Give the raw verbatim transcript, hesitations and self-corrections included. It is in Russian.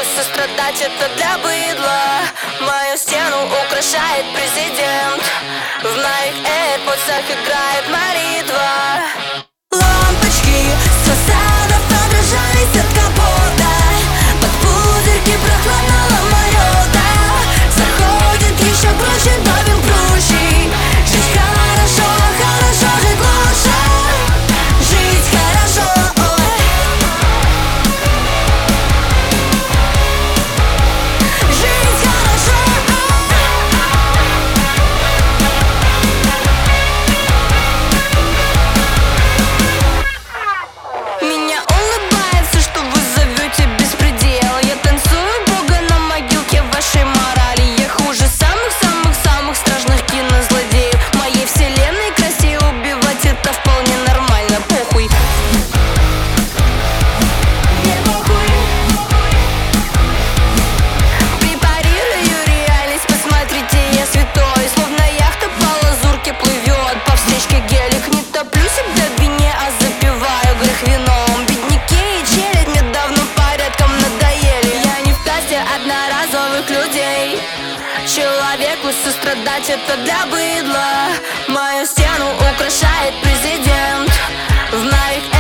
сострадать это для быдла. Мою стену украшает президент. В моих AirPods'ах играет молитва. Лампочки с фасадов отражались от капота. Под пузырьки прохладно ломается. Заходит еще круче, бабин круче. Жить хорошо, хорошо, жить лучше. Жить хорошо, ой. Жить хорошо, ой. Меня улыбается, что вы зовете беспредел. Я танцую Бога на могилке вашей морали. Я хуже самых-самых-самых страшных кинозлодеев. В моей вселенной красе убивать это вполне нормально. Похуй. Мне похуй. Препарирую реальность, посмотрите, я святой. Словно яхта по лазурке плывет. По встречке гелик, не топлю себя в вине, а запиваю грех вином. Бедняки и челядь мне давно порядком надоели. Я не в касте одноразовых людей. Человеку сострадать это для быдла. Мою стену украшает президент. В моих